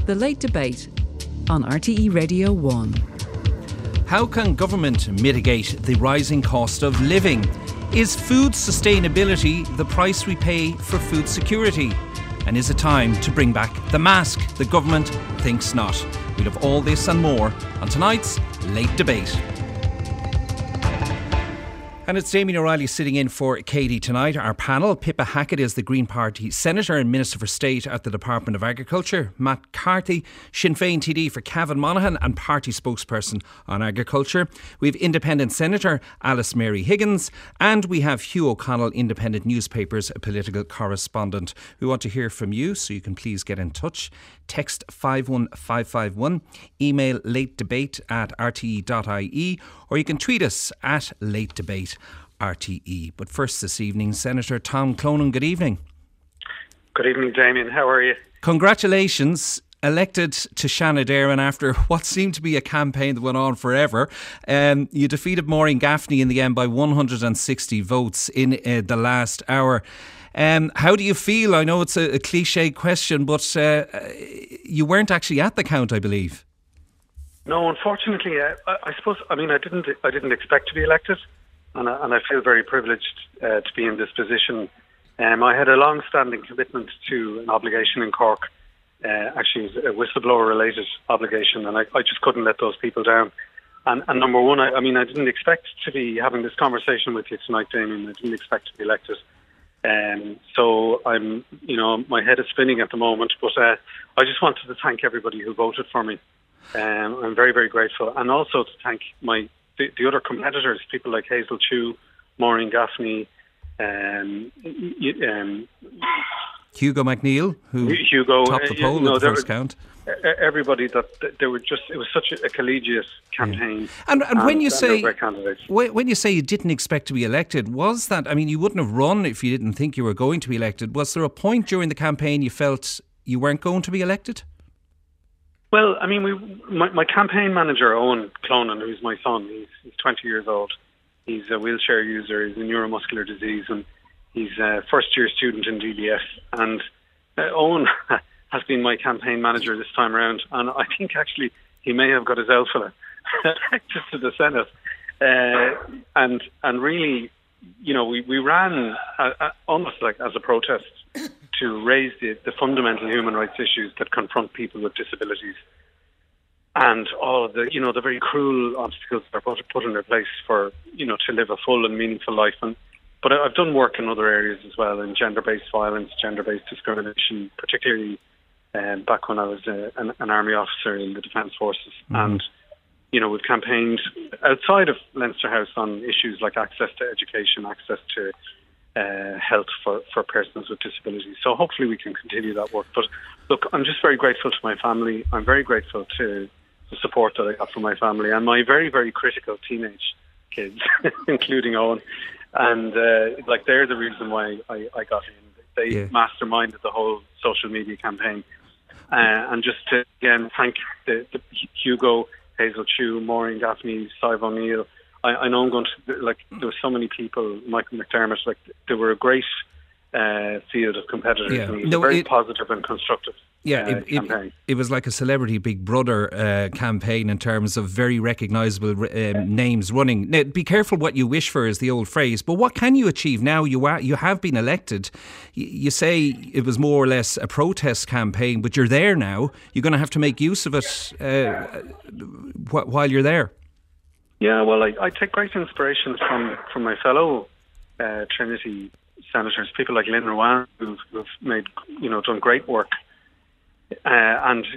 The Late Debate on RTE Radio 1. How can government mitigate the rising cost of living? Is food sustainability the price we pay for food security? And is it time to bring back the mask? The government thinks not. We'll have all this and more on tonight's Late Debate. And it's Damien O'Reilly sitting in for Katie tonight. Our panel, Pippa Hackett is the Green Party Senator and Minister for State at the Department of Agriculture. Matt Carthy, Sinn Féin TD for Cavan Monaghan and Party Spokesperson on Agriculture. We have Independent Senator Alice Mary Higgins. And we have Hugh O'Connell, Independent Newspapers political correspondent. We want to hear from you, so you can please get in touch. Text 51551, email latedebate@rte.ie, or you can tweet us at latedebate@RTE. But first this evening, Senator Tom Clonan, good evening. Good evening, Damien. How are you? Congratulations. Elected to Shannon after what seemed to be a campaign that went on forever. You defeated Maureen Gaffney in the end by 160 votes in the last hour. How do you feel? I know it's a cliche question, but you weren't actually at the count, I believe. No, unfortunately, I suppose. I mean, I didn't expect to be elected, and I feel very privileged to be in this position. I had a long-standing commitment to an obligation in Cork. Actually, it was a whistleblower-related obligation, and I just couldn't let those people down. And number one, I didn't expect to be having this conversation with you tonight, Damien. I didn't expect to be elected. So I'm, my head is spinning at the moment, but I just wanted to thank everybody who voted for me. I'm very, very grateful. And also to thank the other competitors, people like Hazel Chu, Maureen Gaffney, Hugo McNeil, who topped the poll at the first count. Everybody it was such a collegiate campaign. Yeah. And when you say you didn't expect to be elected, was that, you wouldn't have run if you didn't think you were going to be elected. Was there a point during the campaign you felt you weren't going to be elected? Well, my campaign manager, Owen Clonan, who's my son, he's 20 years old. He's a wheelchair user, he's a neuromuscular disease, and he's a first-year student in DDS. And Owen has been my campaign manager this time around, and I think actually he may have got his elfella elected to the Senate. And really, we ran almost like as a protest to raise the fundamental human rights issues that confront people with disabilities, and all of the the very cruel obstacles that are put in their place for to live a full and meaningful life. But I've done work in other areas as well, in gender-based violence, gender-based discrimination, particularly back when I was an army officer in the Defence Forces. Mm-hmm. And, we've campaigned outside of Leinster House on issues like access to education, access to health for persons with disabilities. So hopefully we can continue that work. But look, I'm just very grateful to my family. I'm very grateful to the support that I got from my family and my very, very critical teenage kids, including Owen. And they're the reason why I got in. They masterminded the whole social media campaign. And just to again thank the Hugo, Hazel Chu, Maureen Gaffney, Sive O'Neill. I know I'm going to there were so many people, Michael McDermott. There were a great field of competitors. Yeah. And it was a very positive and constructive. Campaign. It was like a celebrity Big Brother campaign in terms of very recognisable names running. Now, be careful what you wish for is the old phrase, but what can you achieve now? You have been elected. You say it was more or less a protest campaign, but you're there now. You're going to have to make use of it while you're there. Yeah, well, I take great inspiration from my fellow Trinity senators, people like Lynn Rowan, who've made done great work. And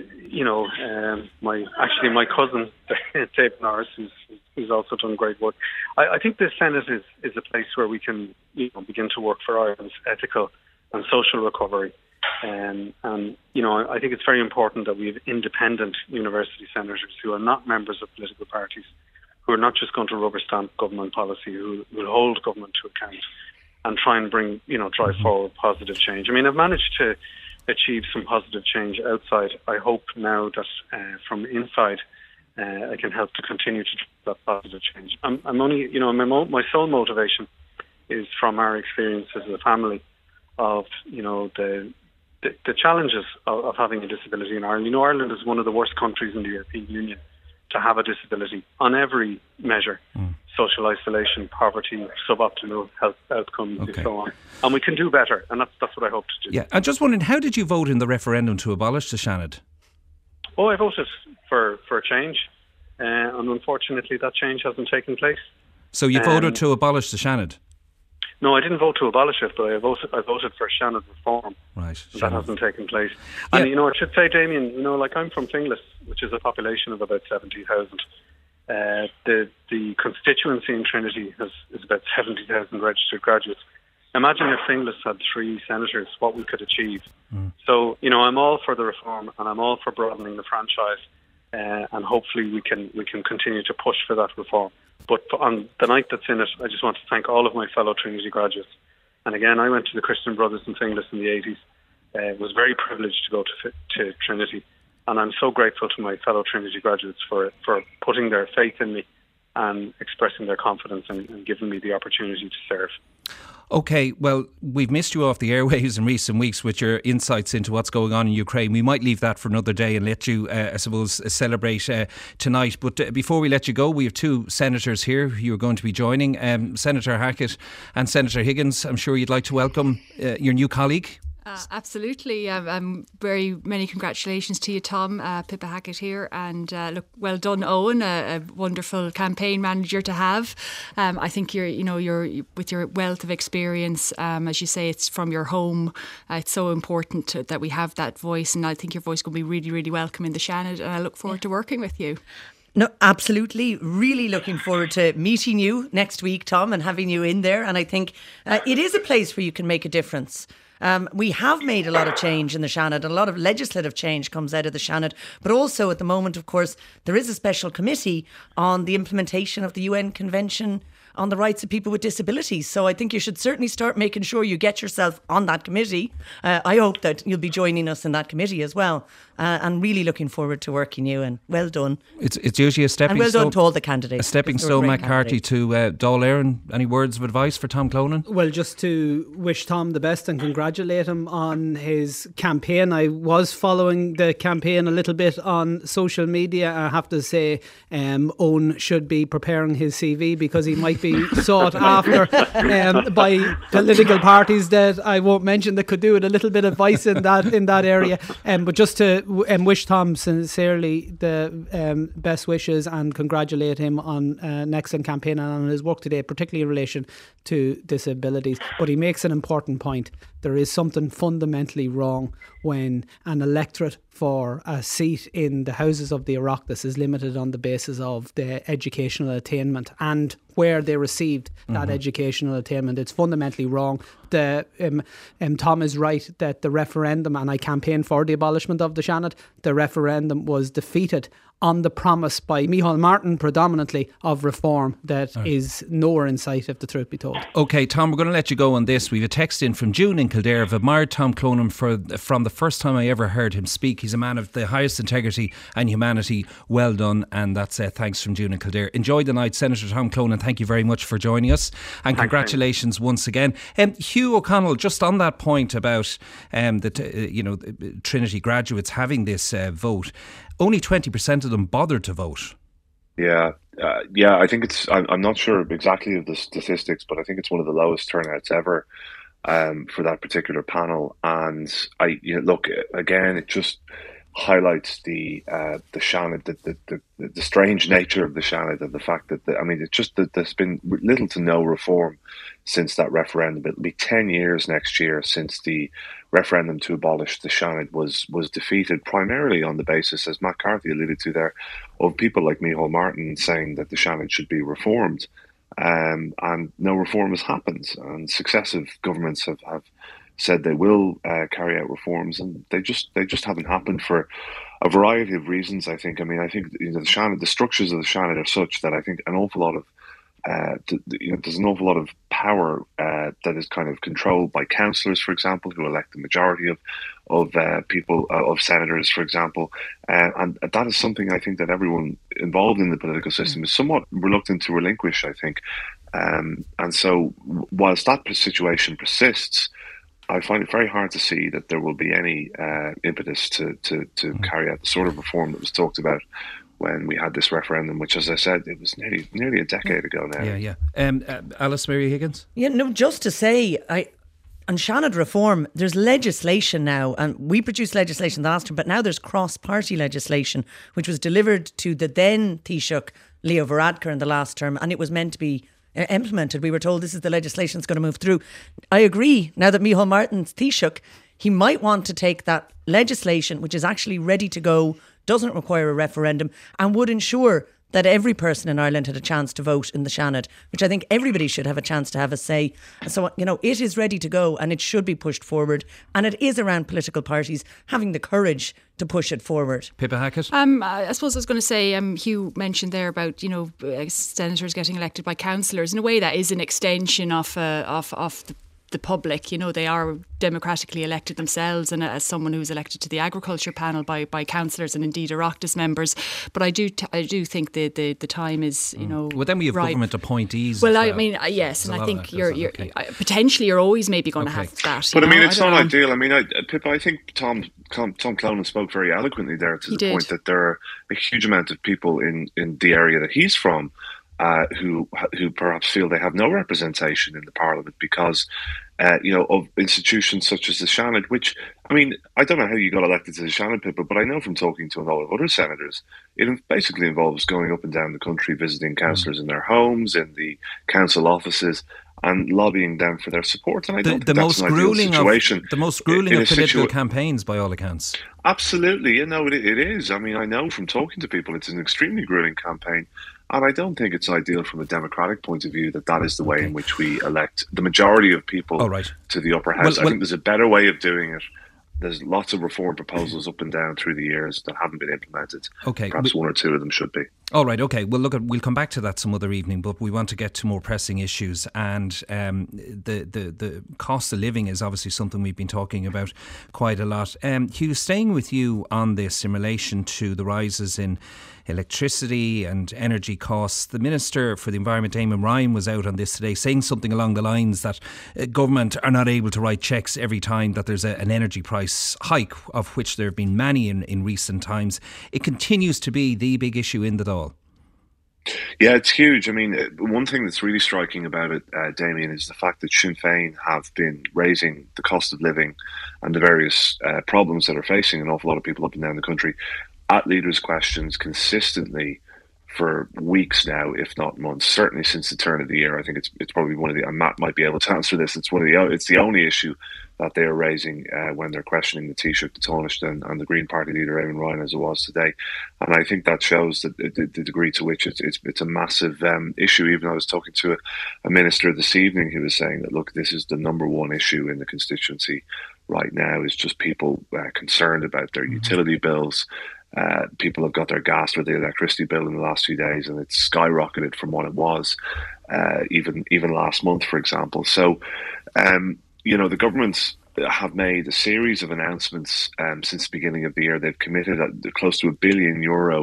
my cousin Dave Norris, who's also done great work. I think the Senate is a place where we can begin to work for Ireland's ethical and social recovery. I think it's very important that we have independent university senators who are not members of political parties, who are not just going to rubber stamp government policy, who will hold government to account and try and bring drive forward positive change. I've managed to achieve some positive change outside. I hope now that from inside I can help to continue to drive that positive change. I'm only, my sole motivation is from our experience as a family of, the the challenges of having a disability in Ireland. Ireland is one of the worst countries in the European Union to have a disability on every measure. Social isolation, poverty, suboptimal health outcomes, and so on. And we can do better, and that's what I hope to do. Yeah, I'm just wondering, how did you vote in the referendum to abolish the Seanad? Oh, I voted for a change, and unfortunately that change hasn't taken place. So you voted to abolish the Seanad? No, I didn't vote to abolish it, but I voted for Seanad reform. Right. That hasn't taken place. Yeah. And, I should say, Damien, I'm from Finglas, which is a population of about 70,000. The constituency in Trinity is about 70,000 registered graduates. Imagine if Finglas had 3 senators, what we could achieve. So, I'm all for the reform, and I'm all for broadening the franchise, and hopefully we can continue to push for that reform. But on the night that's in it, I just want to thank all of my fellow Trinity graduates. And again, I went to the Christian Brothers in Finglas in the 80s. Was very privileged to go to Trinity. And I'm so grateful to my fellow Trinity graduates for putting their faith in me and expressing their confidence and giving me the opportunity to serve. OK, well, we've missed you off the airwaves in recent weeks with your insights into what's going on in Ukraine. We might leave that for another day and let you, I suppose, celebrate tonight. But before we let you go, we have 2 senators here who you're going to be joining, Senator Hackett and Senator Higgins. I'm sure you'd like to welcome your new colleague. Absolutely. Very many congratulations to you, Tom. Pippa Hackett here, and look, well done, Owen. A wonderful campaign manager to have. I think you're with your wealth of experience. As you say, it's from your home. It's so important that we have that voice, and I think your voice will be really, really welcome in the Seanad. And I look forward to working with you. No, absolutely. Really looking forward to meeting you next week, Tom, and having you in there. And I think it is a place where you can make a difference. We have made a lot of change in the Seanad, and a lot of legislative change comes out of the Seanad. But also at the moment, of course, there is a special committee on the implementation of the UN Convention on the Rights of People with Disabilities. So I think you should certainly start making sure you get yourself on that committee. I hope that you'll be joining us in that committee as well. And really looking forward to working you, and well done. It's usually a stepping stone. And well done to all the candidates. A stepping stone, Matt Carty, to Dáil Éireann. Any words of advice for Tom Clonan? Well, just to wish Tom the best and congratulate him on his campaign. I was following the campaign a little bit on social media. I have to say, Owen should be preparing his CV, because he might be sought after by political parties that I won't mention that could do with a little bit of advice in that area. But just to wish Tom sincerely the best wishes and congratulate him on an excellent campaign and on his work today, particularly in relation to disabilities. But he makes an important point. There is something fundamentally wrong when an electorate for a seat in the Houses of the Oireachtas is limited on the basis of the educational attainment and where they received that educational attainment. It's fundamentally wrong. Tom is right that the referendum, and I campaigned for the abolishment of the Seanad, the referendum was defeated on the promise by Micheál Martin predominantly of reform that is nowhere in sight, if the truth be told. OK, Tom, we're going to let you go on this. We have a text in from June in Kildare. I've admired Tom Clonan from the first time I ever heard him speak. He's a man of the highest integrity and humanity. Well done. And that's thanks from June in Kildare. Enjoy the night, Senator Tom Clonan. Thank you very much for joining us, and congratulations once again. Hugh O'Connell, just on that point about the Trinity graduates having this vote, only 20% of them bothered to vote. Yeah, I think I'm not sure exactly of the statistics, but I think it's one of the lowest turnouts ever for that particular panel. And look, again, it just highlights the Seanad, the strange nature of the Seanad, and the fact that it's just that there's been little to no reform since that referendum. It'll be 10 years next year since the referendum to abolish the Seanad was defeated, primarily on the basis, as Matt Carthy alluded to there, of people like Micheál Martin saying that the Seanad should be reformed. And no reform has happened, and successive governments have said they will carry out reforms, and they just haven't happened for a variety of reasons. I think the Seanad, the structures of the Seanad are such that I think an awful lot of there's an awful lot of power that is kind of controlled by councillors, for example, who elect the majority of people, of senators, for example, and that is something I think that everyone involved in the political system is somewhat reluctant to relinquish, I think. And so whilst that situation persists, I find it very hard to see that there will be any impetus to carry out the sort of reform that was talked about when we had this referendum, which, as I said, it was nearly a decade ago now. Yeah. Alice Mary Higgins? Yeah, no, just to say, on Seanad reform, there's legislation now, and we produced legislation the last time, but now there's cross-party legislation, which was delivered to the then Taoiseach, Leo Varadkar, in the last term, and it was meant to be implemented. We were told this is the legislation that's going to move through. I agree, now that Micheál Martin's Taoiseach, he might want to take that legislation, which is actually ready to go, doesn't require a referendum, and would ensure that every person in Ireland had a chance to vote in the Seanad, which I think everybody should have a chance to have a say. So, it is ready to go and it should be pushed forward. And it is around political parties having the courage to push it forward. Pippa Hackett? I suppose I was going to say, Hugh mentioned there about, senators getting elected by councillors. In a way, that is an extension of the public. They are democratically elected themselves, and as someone who's elected to the agriculture panel by councillors and indeed Oireachtas members. But I do think the time is well, then we have ripe. Government appointees. Well, I mean, yes, and I think you're potentially you're always maybe going to have that. But I mean, it's not ideal. I mean, Pippa, I think Tom Clonan spoke very eloquently there to the point that there are a huge amount of people in the area that he's from who perhaps feel they have no representation in the Parliament because, of institutions such as the Seanad, which, I mean, I don't know how you got elected to the Seanad, Pippa, but I know from talking to a lot of other senators, it basically involves going up and down the country, visiting councillors in their homes, in the council offices, and lobbying them for their support. And I don't think that's an ideal situation. The most grueling of political campaigns, by all accounts. Absolutely, it is. I mean, I know from talking to people, it's an extremely grueling campaign. And I don't think it's ideal from a democratic point of view that is the way in which we elect the majority of people to the upper house. I think there's a better way of doing it. There's lots of reform proposals up and down through the years that haven't been implemented. Okay, perhaps one or two of them should be. All right, okay. Well, we'll come back to that some other evening, but we want to get to more pressing issues. And the cost of living is obviously something we've been talking about quite a lot. Hugh, staying with you on this in relation to the rises in electricity and energy costs, the Minister for the Environment, Eamon Ryan, was out on this today saying something along the lines that government are not able to write cheques every time that there's an energy price hike, of which there have been many in recent times. It continues to be the big issue in the Dáil. Yeah, it's huge. I mean, one thing that's really striking about it, Damien, is the fact that Sinn Féin have been raising the cost of living and the various problems that are facing an awful lot of people up and down the country at leaders' questions consistently for weeks now, if not months. Certainly since the turn of the year. I think it's probably one of the, and Matt might be able to answer this, it's the only issue that they are raising when they're questioning the Taoiseach, the Taoiseach and the Green Party leader Eamon Ryan, as it was today. And I think that shows the degree to which it's a massive issue. Even I was talking to a minister this evening who was saying that, look, this is the number one issue in the constituency right now, is just people concerned about their utility bills. People have got their gas or the electricity bill in the last few days, and it's skyrocketed from what it was even last month, for example. So, the governments have made a series of announcements since the beginning of the year. They've committed close to €1 billion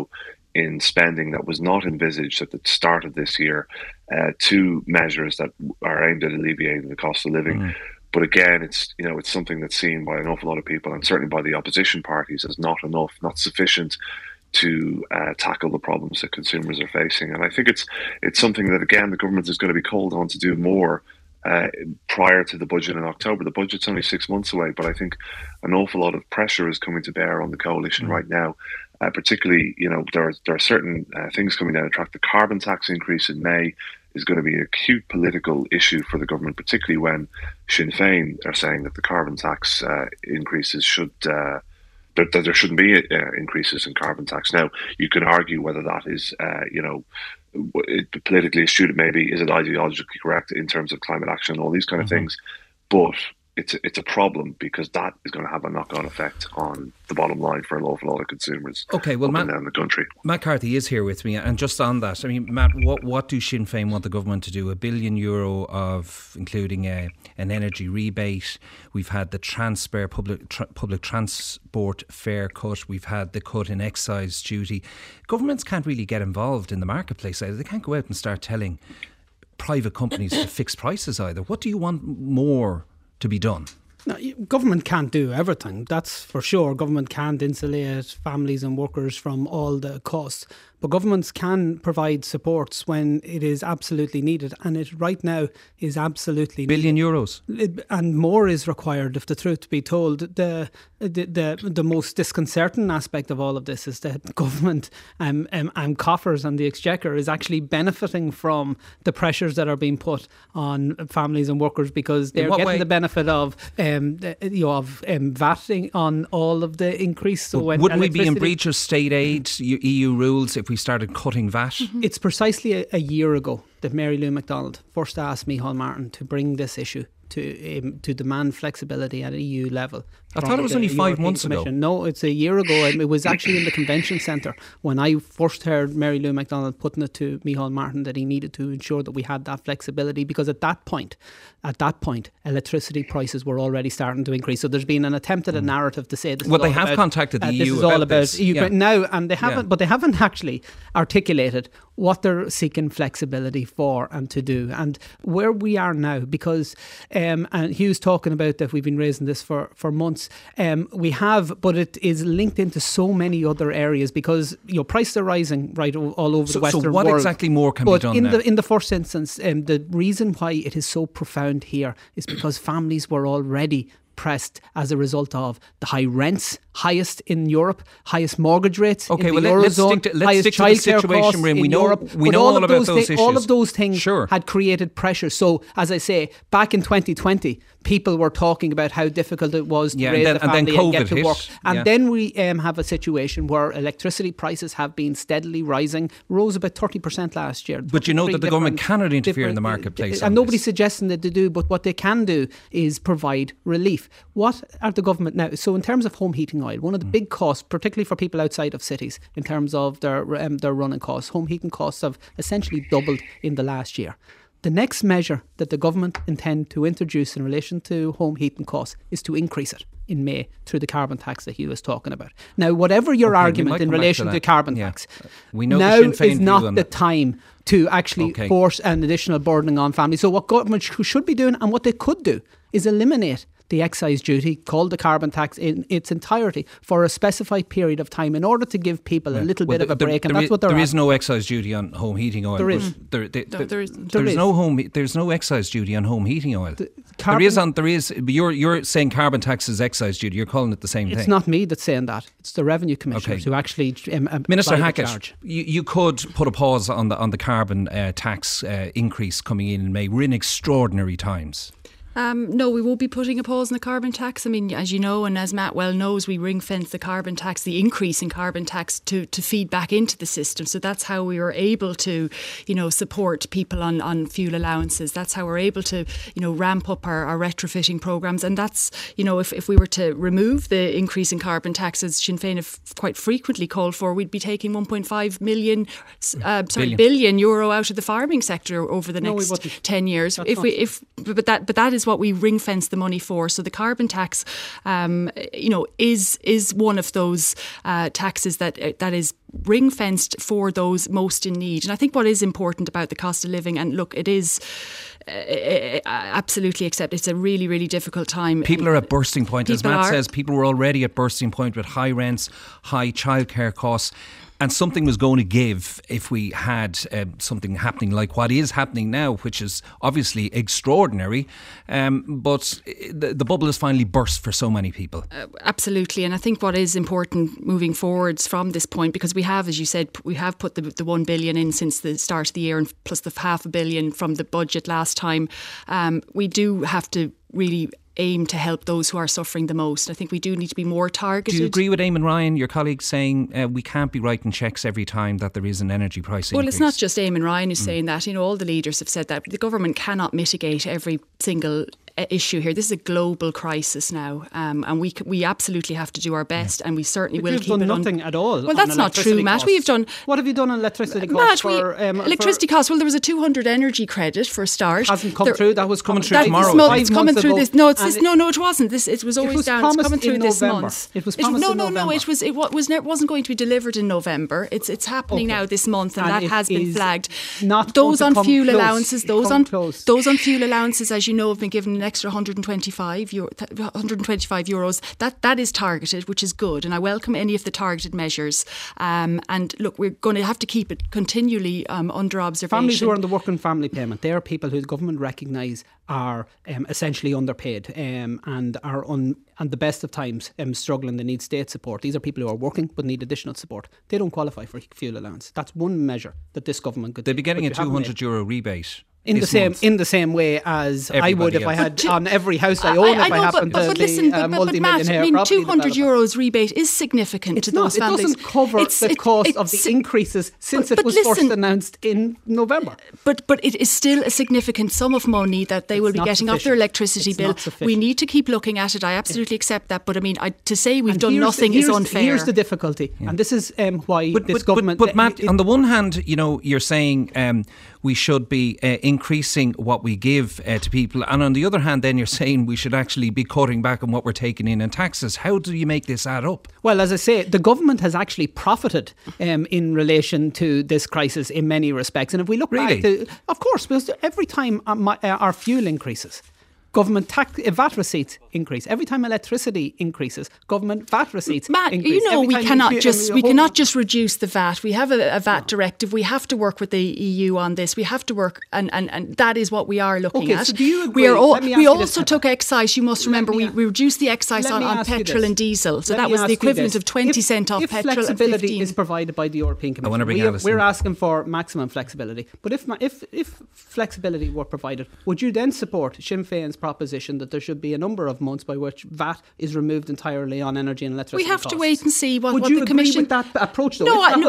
in spending that was not envisaged at the start of this year to measures that are aimed at alleviating the cost of living. But again, it's something that's seen by an awful lot of people, and certainly by the opposition parties, as not enough, not sufficient to tackle the problems that consumers are facing. And I think it's something that, again, the government is going to be called on to do more prior to the budget in October. The budget's only 6 months away, but I think an awful lot of pressure is coming to bear on the coalition right now. Particularly, there are certain things coming down the track. The carbon tax increase in May is going to be an acute political issue for the government, particularly when Sinn Féin are saying that the carbon tax increases should that there shouldn't be increases in carbon tax. Now, you can argue whether that is, politically astute, maybe, is it ideologically correct in terms of climate action and all these kind of things, but it's a problem because that is going to have a knock-on effect on the bottom line for an awful lot of consumers. Okay, well, Matt, down the country. Matt Carthy is here with me, and just on that, I mean, Matt, what do Sinn Féin want the government to do? €1 billion of including an energy rebate. We've had the public transport fare cut. We've had the cut in excise duty. Governments can't really get involved in the marketplace either. They can't go out and start telling private companies to fix prices either. What do you want more to be done? No, government can't do everything, that's for sure. Government can't insulate families and workers from all the costs. But governments can provide supports when it is absolutely needed. And it right now is absolutely needed. Billion euros. And more is required, if the truth be told. The most disconcerting aspect of all of this is that government and coffers and the Exchequer is actually benefiting from the pressures that are being put on families and workers, because they're getting the benefit of VAT on all of the increase. So wouldn't we be in breach of state aid, EU rules, if we started cutting VAT? Mm-hmm. It's precisely a year ago that Mary Lou McDonald first asked Micheál Martin to bring this issue to demand flexibility at an EU level. I thought it was only 5 months ago. No, it's a year ago. It was actually in the convention centre when I first heard Mary Lou McDonald putting it to Micheál Martin that he needed to ensure that we had that flexibility, because at that point, electricity prices were already starting to increase. So there's been an attempt at a narrative to say this. Well, they have contacted the EU. This is all about EU now, and they haven't. But they haven't actually articulated what they're seeking flexibility for and to do, and where we are now. Because and Hugh's talking about that we've been raising this for months. We have, but it is linked into so many other areas, because prices are rising all over the Western world. So what exactly more can be done now? In the first instance, the reason why it is so profound here is because families were already pressed as a result of the high rents, highest in Europe, highest mortgage rates in the Eurozone, let's stick to the situation we're in. We know all about those issues. All of those things had created pressure. So, as I say, back in 2020, people were talking about how difficult it was to raise a family and get to work. And then we have a situation where electricity prices have been steadily rising, rose about 30% last year. But you know that the government cannot interfere in the marketplace. And nobody's suggesting that they do, but what they can do is provide relief. What are the government now? So in terms of home heating oil, one of the big costs, particularly for people outside of cities, in terms of their running costs, home heating costs have essentially doubled in the last year. The next measure that the government intend to introduce in relation to home heating costs is to increase it in May through the carbon tax that he was talking about. Now, whatever your argument in relation to the carbon tax, we know now is not the time to actually force an additional burdening on families. So what government should be doing, and what they could do, is eliminate the excise duty, called the carbon tax, in its entirety for a specified period of time in order to give people a little bit of a break. And that's what there is no excise duty on home heating oil. There's no excise duty on home heating oil. There is. You're saying carbon tax is excise duty. You're calling it the same thing. It's not me that's saying that. It's the revenue commissioners who actually Minister Hackett, you could put a pause on the carbon tax increase coming in May. We're in extraordinary times. No, we won't be putting a pause on the carbon tax. I mean, as you know, and as Matt well knows, we ring-fence the carbon tax, the increase in carbon tax to feed back into the system. So that's how we were able to, support people on fuel allowances. That's how we're able to, ramp up our retrofitting programmes. And that's, if we were to remove the increase in carbon tax, as Sinn Féin have quite frequently called for, we'd be taking 1.5 billion euro out of the farming sector over the next 10 years. But that is what we ring fence the money for. So the carbon tax, is one of those taxes that is ring fenced for those most in need. And I think what is important about the cost of living, and look, it is absolutely accept it's a really, really difficult time. People are at bursting point. As Matt says, people were already at bursting point with high rents, high childcare costs. And something was going to give if we had something happening like what is happening now, which is obviously extraordinary. But the bubble has finally burst for so many people. Absolutely. And I think what is important moving forwards from this point, because we have, as you said, we have put the 1 billion in since the start of the year, and plus the $500 million from the budget last time. We do have to really aim to help those who are suffering the most. I think we do need to be more targeted. Do you agree with Eamon Ryan, your colleague, saying we can't be writing cheques every time that there is an energy price increase? Well, it's not just Eamon Ryan who's saying that. All the leaders have said that. The government cannot mitigate every single issue here. This is a global crisis now, and we absolutely have to do our best, and we certainly will keep it on. We've done nothing at all. Well, that's not true, Matt. We've done. What have you done on electricity costs? Electricity costs. Well, there was a 200 energy credit for a start. Hasn't come through. That was coming through tomorrow. It's coming through this. No, it wasn't. It was always down. It's coming through this month. It was promised in November. No. It wasn't going to be delivered in November. It's happening now this month, and that has been flagged. Not those on fuel allowances. Those on fuel allowances, as you know, have been given an extra €125. That is targeted, which is good, and I welcome any of the targeted measures. And look, we're going to have to keep it continually under observation. Families who are on the working family payment, they are people who the government recognise are essentially underpaid and are at the best of times struggling. They need state support. These are people who are working but need additional support. They don't qualify for fuel allowance. That's one measure that this government could. They'd be getting a €200 rebate. In the same way as everybody I would if else. I had on every house I own, if I happened to be a multi-millionaire. Matt, €200 rebate is significant to those families. It doesn't cover the cost of the increases since it was first announced in November. But it is still a significant sum of money that they will be getting off their electricity bill. We need to keep looking at it. I absolutely accept that. But I mean, to say we've done nothing is unfair. Here's the difficulty, and this is why this government. But Matt, on the one hand, you're saying we should be increasing what we give to people, and on the other hand then you're saying we should actually be cutting back on what we're taking in taxes. How do you make this add up? Well, as I say, the government has actually profited in relation to this crisis in many respects, and if we look back to, of course, because every time our fuel increases, government VAT receipts increase. Every time electricity increases, government VAT receipts Matt, increase. we cannot just reduce the VAT. We have a VAT directive. We have to work with the EU on this. We have to work, and that is what we are looking at. So do you agree? We also took excise. You must remember we reduced the excise on petrol and diesel. So that was the equivalent of 20 cent off petrol. If flexibility is provided by the European Commission, we're asking for maximum flexibility. But if flexibility were provided, would you then support Sinn Féin's proposition that there should be a number of months by which VAT is removed entirely on energy and electricity costs? We have costs? to wait and see what Would you the Commission... agree with that approach, though?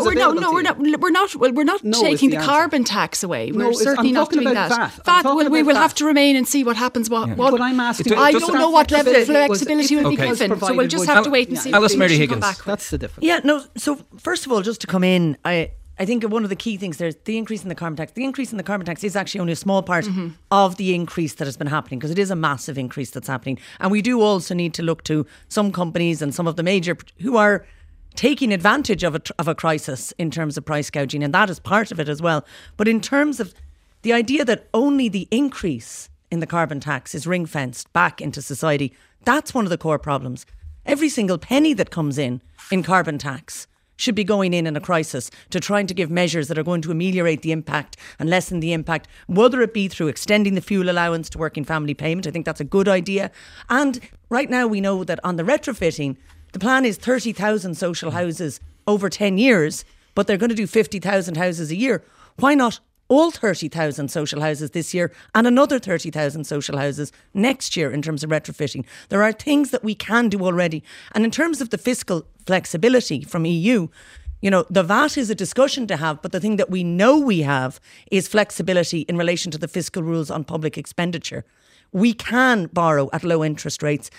We're not taking the carbon tax away. We're certainly not doing that. We will have to remain and see what happens. But I'm asking, I don't know what level of flexibility will be given, so we'll just have to wait and see. Alice Mary Higgins. That's the difference. Yeah, no. So first of all, just to come in, I think one of the key things there is the increase in the carbon tax. The increase in the carbon tax is actually only a small part of the increase that has been happening, because it is a massive increase that's happening. And we do also need to look to some companies and some of the major who are taking advantage of a crisis in terms of price gouging, and that is part of it as well. But in terms of the idea that only the increase in the carbon tax is ring-fenced back into society, that's one of the core problems. Every single penny that comes in carbon tax should be going in a crisis to trying to give measures that are going to ameliorate the impact and lessen the impact, whether it be through extending the fuel allowance to working family payment. I think that's a good idea. And right now we know that on the retrofitting, the plan is 30,000 social houses over 10 years, but they're going to do 50,000 houses a year. Why not all 30,000 social houses this year and another 30,000 social houses next year in terms of retrofitting? There are things that we can do already. And in terms of the fiscal flexibility from EU, the VAT is a discussion to have, but the thing that we know we have is flexibility in relation to the fiscal rules on public expenditure. We can borrow at low interest rates,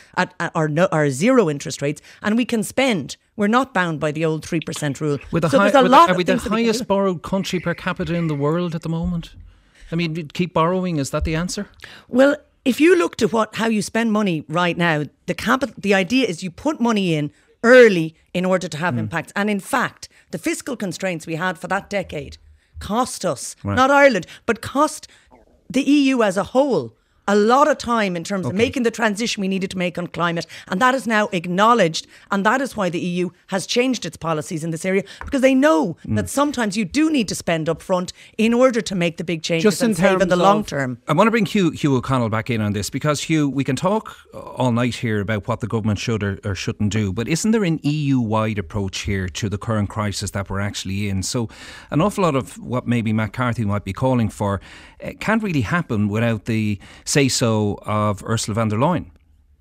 or zero interest rates, and we can spend. We're not bound by the old 3% rule. Are we the highest borrowed country per capita in the world at the moment? I mean, keep borrowing, is that the answer? Well, if you look to how you spend money right now, the idea is you put money in early in order to have impact. And in fact, the fiscal constraints we had for that decade cost us, not Ireland, but cost the EU as a whole a lot of time in terms of making the transition we needed to make on climate. And that is now acknowledged. And that is why the EU has changed its policies in this area, because they know that sometimes you do need to spend up front in order to make the big changes and save in the long term. I want to bring Hugh O'Connell back in on this, because Hugh, we can talk all night here about what the government should or shouldn't do, but isn't there an EU-wide approach here to the current crisis that we're actually in? So an awful lot of what maybe Matt Carthy might be calling for can't really happen without the say-so of Ursula von der Leyen.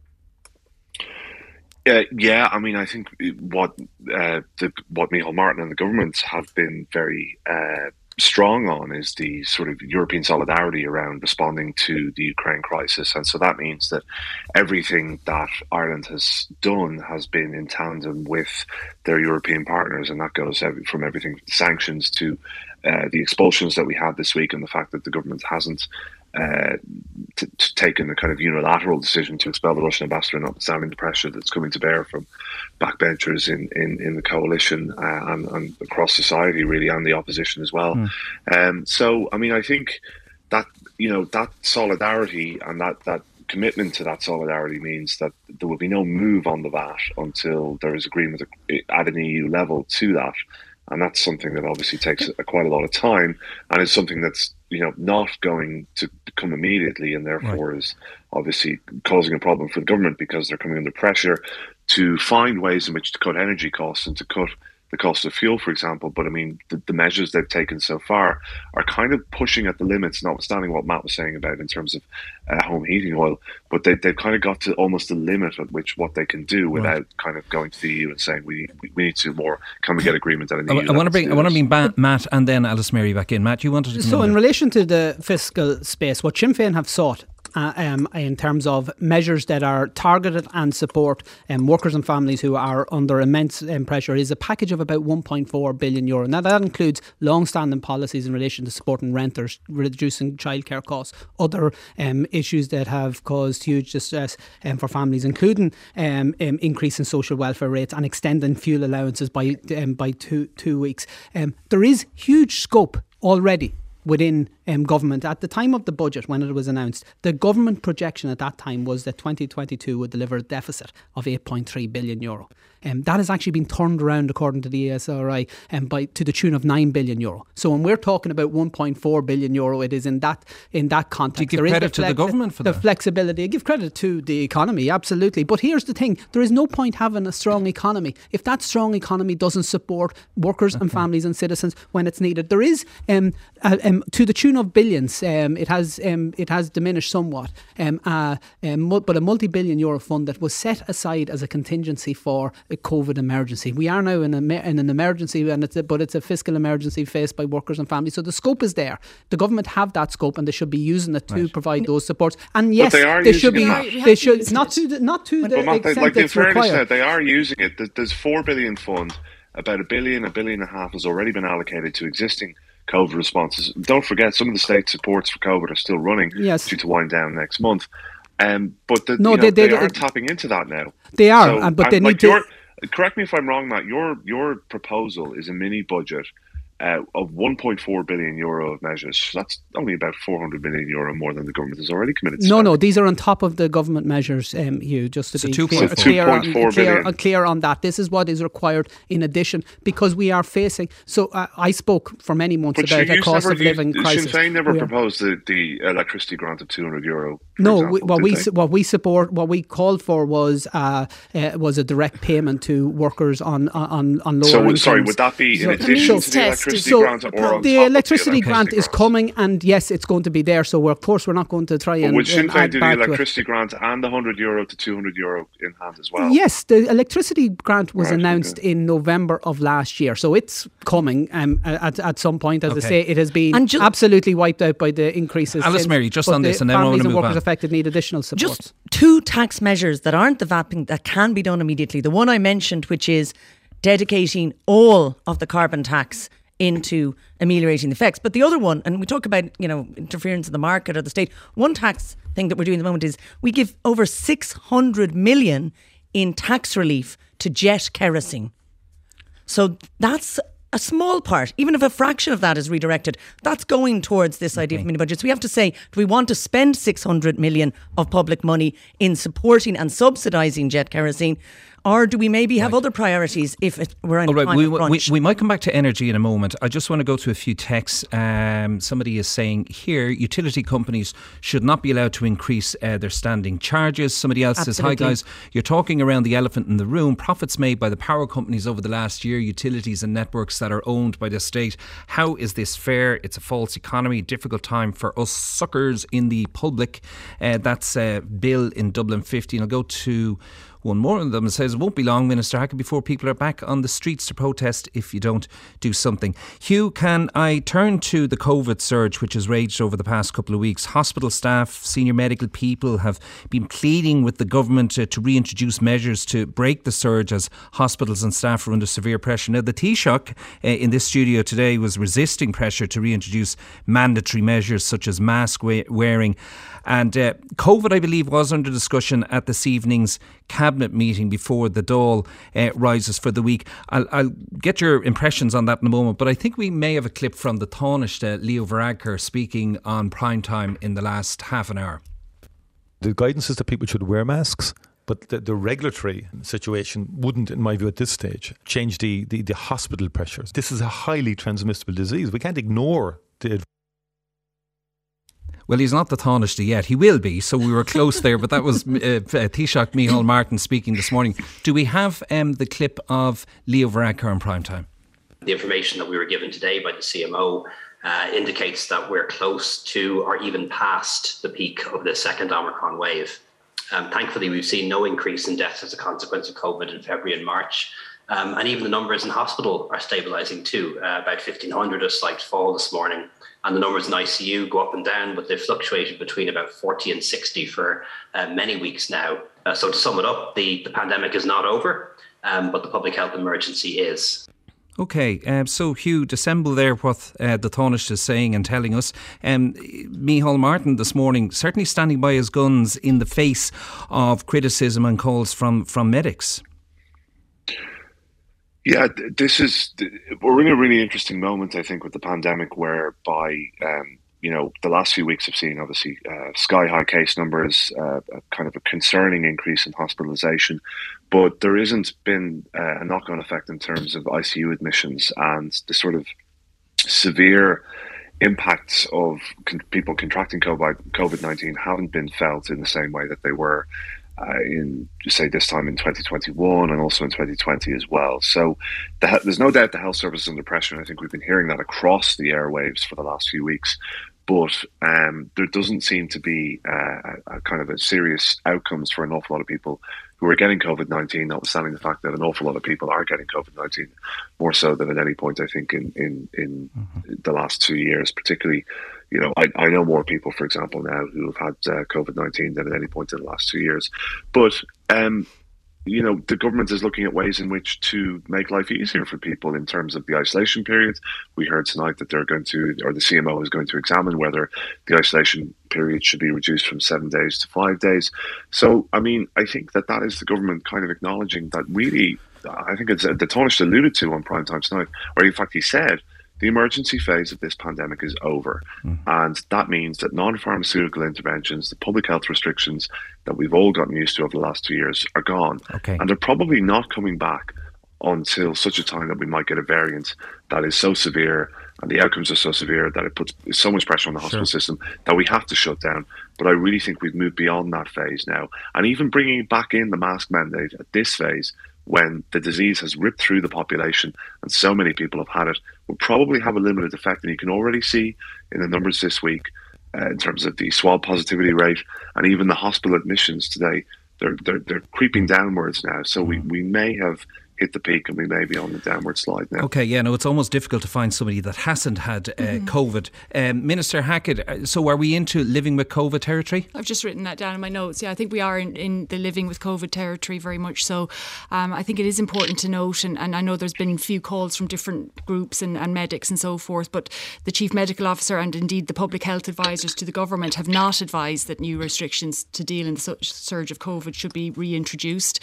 Yeah, I mean, I think what Micheál Martin and the government have been very strong on is the sort of European solidarity around responding to the Ukraine crisis. And so that means that everything that Ireland has done has been in tandem with their European partners. And that goes from everything sanctions to the expulsions that we had this week, and the fact that the government hasn't taken a kind of unilateral decision to expel the Russian ambassador, notwithstanding the pressure that's coming to bear from backbenchers in the coalition and across society, really, and the opposition as well. So, I mean, I think that that solidarity and that commitment to that solidarity means that there will be no move on the VAT until there is agreement at an EU level to that. And that's something that obviously takes quite a lot of time, and is something that's not going to come immediately, and therefore is obviously causing a problem for the government, because they're coming under pressure to find ways in which to cut energy costs and to cut the cost of fuel, for example. But I mean, the measures they've taken so far are kind of pushing at the limits, notwithstanding what Matt was saying about in terms of home heating oil. But they've kind of got to almost the limit at which what they can do without kind of going to the EU and saying we need to do more. Can we get agreement at an EU? I want to bring Matt and then Alice Mary back in. Matt, you wanted to. So in relation to the fiscal space, what Sinn Féin have sought in terms of measures that are targeted and support workers and families who are under immense pressure is a package of about €1.4 billion. Now that includes long-standing policies in relation to supporting renters, reducing childcare costs, other issues that have caused huge distress for families, including increase in social welfare rates and extending fuel allowances by 2 weeks. There is huge scope already within government. At the time of the budget, when it was announced, the government projection at that time was that 2022 would deliver a deficit of €8.3 billion. That has actually been turned around, according to the ESRI, to the tune of €9 billion. So when we're talking about €1.4 billion, it is in that context. Do you give credit to the government for that? The flexibility. I give credit to the economy, absolutely. But here's the thing, there is no point having a strong economy if that strong economy doesn't support workers and families and citizens when it's needed. There is, to the tune of billions, it has diminished somewhat, but a multi-billion euro fund that was set aside as a contingency for a COVID emergency. We are now in an emergency, but it's a fiscal emergency faced by workers and families. So the scope is there. The government have that scope, and they should be using it to provide those supports. And yes, they should be. They should not to the extent that's required. They are using it. There's €4 billion fund. About $1 billion and a half has already been allocated to existing COVID responses. Don't forget, some of the state supports for COVID are still running, due to wind down next month. But they are tapping into that now. They are, but they need to. Correct me if I'm wrong, Matt. Your proposal is a mini budget of €1.4 billion of measures. That's only about €400 million more than the government has already committed to. No, these are on top of the government measures, Hugh, just to be clear on that. This is what is required in addition, because we are facing. So I spoke for many months about a cost of living crisis. Sinn Féin never proposed the electricity grant of €200. No, what we called for was a direct payment to workers on lower incomes. Sorry, would that be in addition to the electricity grant, or the electricity grant is coming, and yes, it's going to be there. So of course we're not going to try and. Would Sinn Féin do the electricity grant and the €100 to €200 in hand as well? Yes, the electricity grant was announced in November of last year, so it's coming at some point. As I say, it has been absolutely wiped out by the increases. Alice Mary, just on this, and then families and workers on. affected need additional support. Just two tax measures that aren't the VAT that can be done immediately. The one I mentioned, which is dedicating all of the carbon tax into ameliorating the effects. But the other one, and we talk about, interference in the market or the state, one tax thing that we're doing at the moment is we give over 600 million in tax relief to jet kerosene. So that's a small part. Even if a fraction of that is redirected, that's going towards this idea of mini budgets. We have to say, do we want to spend 600 million of public money in supporting and subsidising jet kerosene? Or do we maybe have other priorities if we're in a time of crunch? We might come back to energy in a moment. I just want to go to a few texts. Somebody is saying here, utility companies should not be allowed to increase their standing charges. Somebody else says, hi guys, you're talking around the elephant in the room. Profits made by the power companies over the last year, utilities and networks that are owned by the state. How is this fair? It's a false economy, difficult time for us suckers in the public. That's Bill in Dublin 50. And I'll go to one more of them. It says, it won't be long, Minister Hackett, before people are back on the streets to protest if you don't do something. Hugh, can I turn to the COVID surge which has raged over the past couple of weeks? Hospital staff, senior medical people have been pleading with the government to reintroduce measures to break the surge as hospitals and staff are under severe pressure. Now, the Taoiseach in this studio today was resisting pressure to reintroduce mandatory measures such as mask wearing. And COVID, I believe, was under discussion at this evening's cabinet meeting before the Dáil rises for the week. I'll get your impressions on that in a moment, but I think we may have a clip from the Taoiseach, Leo Varadkar, speaking on prime time in the last half an hour. The guidance is that people should wear masks, but the regulatory situation wouldn't, in my view at this stage, change the hospital pressures. This is a highly transmissible disease. We can't ignore the... Well, he's not the Taoiseach yet. He will be, so we were close there. But that was Taoiseach Micheál Martin speaking this morning. Do we have the clip of Leo Varadkar in prime time? The information that we were given today by the CMO indicates that we're close to or even past the peak of the second Omicron wave. Thankfully, we've seen no increase in deaths as a consequence of COVID in February and March. And even the numbers in hospital are stabilising too. About 1,500, a slight fall this morning. And the numbers in ICU go up and down, but they've fluctuated between about 40 and 60 for many weeks now. So to sum it up, the pandemic is not over, but the public health emergency is. OK, so Hugh, dissemble there what the Taoiseach is saying and telling us. Micheál Martin this morning certainly standing by his guns in the face of criticism and calls from medics. Yeah, we're in a really interesting moment, I think, with the pandemic, whereby, the last few weeks have seen, obviously, sky-high case numbers, a kind of a concerning increase in hospitalisation, but there isn't been a knock-on effect in terms of ICU admissions, and the sort of severe impacts of people contracting COVID-19 haven't been felt in the same way that they were in, say, this time in 2021 and also in 2020 as well. So there's no doubt the health service is under pressure, and I think we've been hearing that across the airwaves for the last few weeks. But there doesn't seem to be a kind of a serious outcomes for an awful lot of people who are getting COVID-19, notwithstanding the fact that an awful lot of people are getting COVID-19, more so than at any point, I think, in the last 2 years, particularly. I know more people, for example, now who have had COVID-19 than at any point in the last 2 years. But, the government is looking at ways in which to make life easier for people in terms of the isolation period. We heard tonight that the CMO is going to examine whether the isolation period should be reduced from 7 days to 5 days. So, I think that is the government kind of acknowledging that really, I think it's the Taoiseach alluded to on Prime Time tonight, or in fact he said, the emergency phase of this pandemic is over. And that means that non-pharmaceutical interventions, the public health restrictions that we've all gotten used to over the last 2 years are gone. Okay. And they're probably not coming back until such a time that we might get a variant that is so severe and the outcomes are so severe that it puts so much pressure on the hospital system that we have to shut down. But I really think we've moved beyond that phase now. And even bringing back in the mask mandate at this phase, when the disease has ripped through the population and so many people have had it, will probably have a limited effect. And you can already see in the numbers this week, in terms of the swab positivity rate and even the hospital admissions today, they're creeping downwards now. So we may have hit the peak and we may be on the downward slide now. OK, yeah, no, it's almost difficult to find somebody that hasn't had COVID. Minister Hackett, so are we into living with COVID territory? I've just written that down in my notes. Yeah, I think we are in the living with COVID territory very much so. I think it is important to note, and I know there's been a few calls from different groups and medics and so forth, but the Chief Medical Officer and indeed the public health advisors to the government have not advised that new restrictions to deal in the surge of COVID should be reintroduced.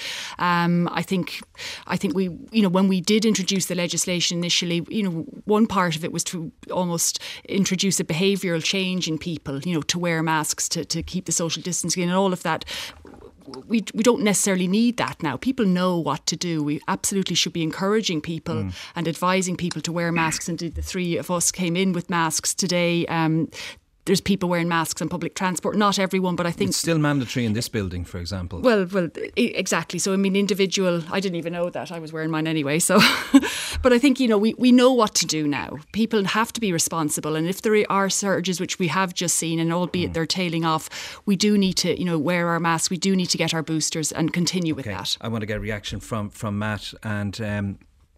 I think we, when we did introduce the legislation initially, one part of it was to almost introduce a behavioural change in people, to wear masks, to keep the social distancing and all of that. We don't necessarily need that now. People know what to do. We absolutely should be encouraging people and advising people to wear masks. Indeed, the three of us came in with masks today. There's people wearing masks on public transport. Not everyone, but I think... It's still mandatory in this building, for example. Well, exactly. So, individual... I didn't even know that. I was wearing mine anyway. So, but I think, we know what to do now. People have to be responsible. And if there are surges, which we have just seen, and albeit they're tailing off, we do need to, wear our masks. We do need to get our boosters and continue with that. I want to get a reaction from Matt and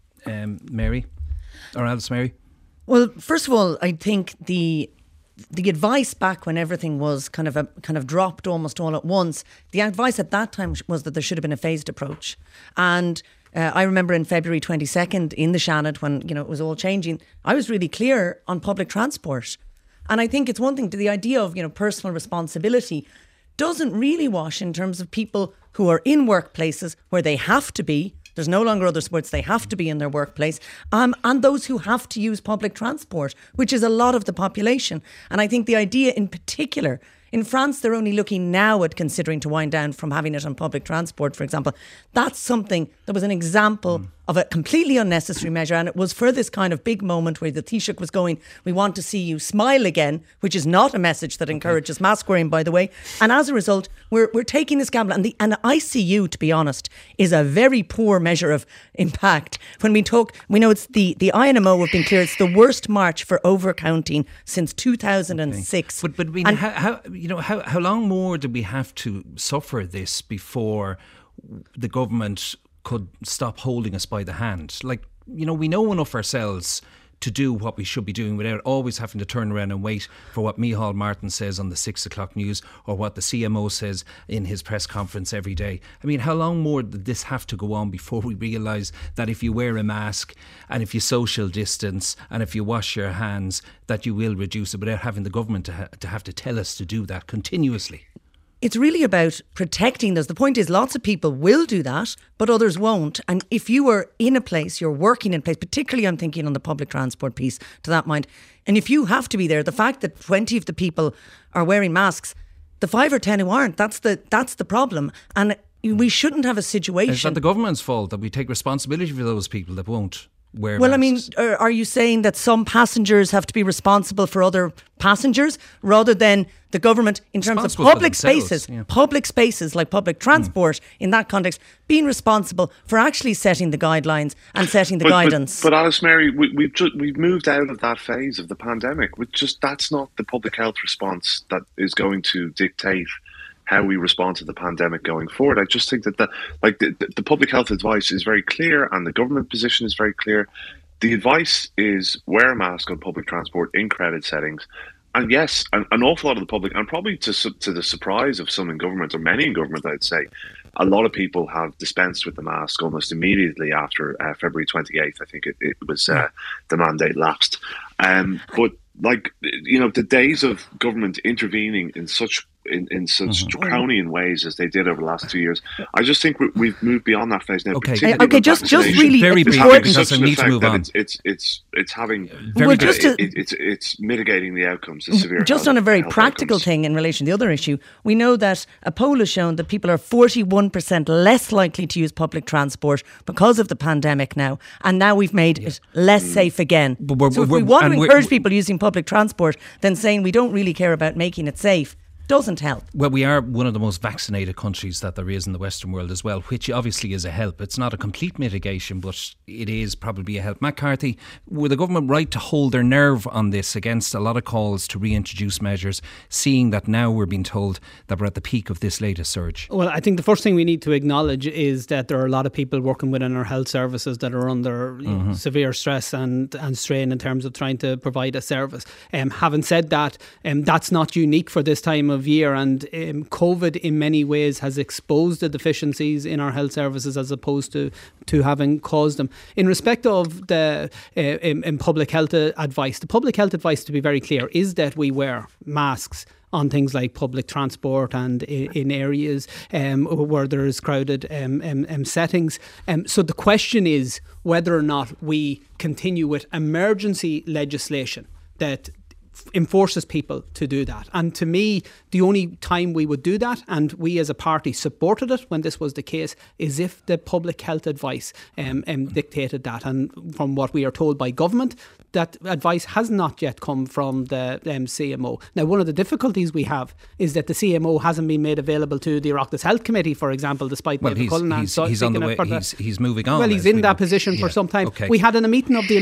Mary, or Alice Mary. Well, first of all, I think the advice back when everything was kind of dropped almost all at once, the advice at that time was that there should have been a phased approach. And I remember in February 22nd in the Shannon when, it was all changing, I was really clear on public transport. And I think it's one thing to the idea of, personal responsibility doesn't really wash in terms of people who are in workplaces where they have to be. There's no longer other sports. They have to be in their workplace. And those who have to use public transport, which is a lot of the population. And I think the idea in particular In France, they're only looking now at considering to wind down from having it on public transport, for example. That's something that was an example of a completely unnecessary measure, and it was for this kind of big moment where the Taoiseach was going, we want to see you smile again, which is not a message that encourages mask wearing, by the way. And as a result, we're taking this gamble. And the ICU, to be honest, is a very poor measure of impact. When we know it's the INMO have been clear, it's the worst March for overcounting since 2006. Okay. But I mean, how long more do we have to suffer this before the government could stop holding us by the hand? Like, we know enough ourselves to do what we should be doing without always having to turn around and wait for what Micheál Martin says on the 6 o'clock news or what the CMO says in his press conference every day. I mean, how long more did this have to go on before we realise that if you wear a mask and if you social distance and if you wash your hands, that you will reduce it without having the government to have to tell us to do that continuously? It's really about protecting us. The point is lots of people will do that, but others won't. And if you are in a place, you're working in a place, particularly I'm thinking on the public transport piece to that mind, and if you have to be there, the fact that 20 of the people are wearing masks, the 5 or 10 who aren't, that's the problem. And we shouldn't have a situation. It's not the government's fault that we take responsibility for those people that won't wear well, masks. I mean, are you saying that some passengers have to be responsible for other passengers rather than the government in terms of public spaces like public transport in that context, being responsible for actually setting the guidelines and setting the guidance? But Alice Mary, we've moved out of that phase of the pandemic. That's not the public health response that is going to dictate how we respond to the pandemic going forward. I just think that the public health advice is very clear and the government position is very clear. The advice is wear a mask on public transport in crowded settings. And yes, an awful lot of the public, and probably to the surprise of some in government, or many in government, I'd say, a lot of people have dispensed with the mask almost immediately after February 28th. I think it was the mandate lapsed. But the days of government intervening in such draconian ways as they did over the last 2 years, I just think we've moved beyond that phase now. Okay, just really very briefly, because I need to move on. It's having it's mitigating the outcomes. Just on a very practical thing in relation to the other issue, we know that a poll has shown that people are 41% less likely to use public transport because of the pandemic now, and now we've made it less safe again. So if we want to encourage people using public transport, then saying we don't really care about making it safe doesn't help. Well, we are one of the most vaccinated countries that there is in the Western world as well, which obviously is a help. It's not a complete mitigation, but it is probably a help. Matt Carthy, were the government right to hold their nerve on this against a lot of calls to reintroduce measures, seeing that now we're being told that we're at the peak of this latest surge? Well, I think the first thing we need to acknowledge is that there are a lot of people working within our health services that are under severe stress and strain in terms of trying to provide a service. Having said that, that's not unique for this time of year, and COVID in many ways has exposed the deficiencies in our health services as opposed to having caused them. In respect of the in public health advice, the public health advice, to be very clear, is that we wear masks on things like public transport and in areas where there is crowded settings. So the question is whether or not we continue with emergency legislation that enforces people to do that. And to me, the only time we would do that, and we as a party supported it when this was the case, is if the public health advice dictated that. And from what we are told by government, that advice has not yet come from the CMO. Now, one of the difficulties we have is that the CMO hasn't been made available to the Oireachtas Health Committee, for example, despite David Cullinan. He's on the way. He's moving on. Well, he's in that position for some time. Okay. We had a meeting of the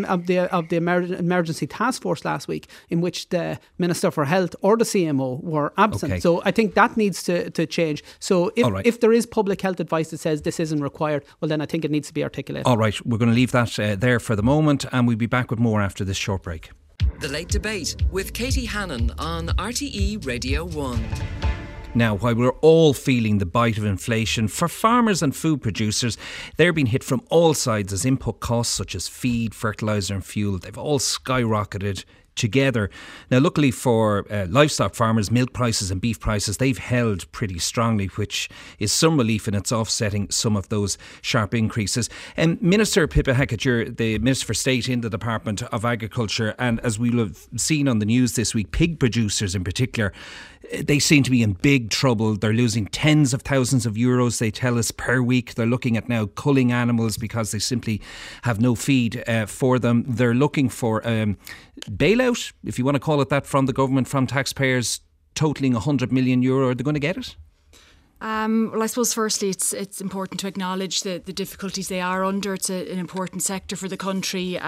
emergency task force last week, in which the Minister for Health or the CMO were absent. Okay. So I think that needs to change. So if there is public health advice that says this isn't required, well, then I think it needs to be articulated. All right, we're going to leave that there for the moment, and we'll be back with more after this short break. The Late Debate with Katie Hannon on RTE Radio 1. Now, while we're all feeling the bite of inflation, for farmers and food producers, they're being hit from all sides as input costs such as feed, fertiliser and fuel, they've all skyrocketed together. Now, luckily for livestock farmers, milk prices and beef prices, they've held pretty strongly, which is some relief, and it's offsetting some of those sharp increases. And Minister Pippa Hackett, you're the Minister for State in the Department of Agriculture, and as we'll have seen on the news this week, pig producers in particular, they seem to be in big trouble. They're losing tens of thousands of euros, they tell us, per week. They're looking at now culling animals because they simply have no feed for them. They're looking for bailout, if you want to call it that, from the government, from taxpayers, totalling €100 million. Are they going to get it? Well, I suppose firstly it's important to acknowledge the difficulties they are under. It's an important sector for the country.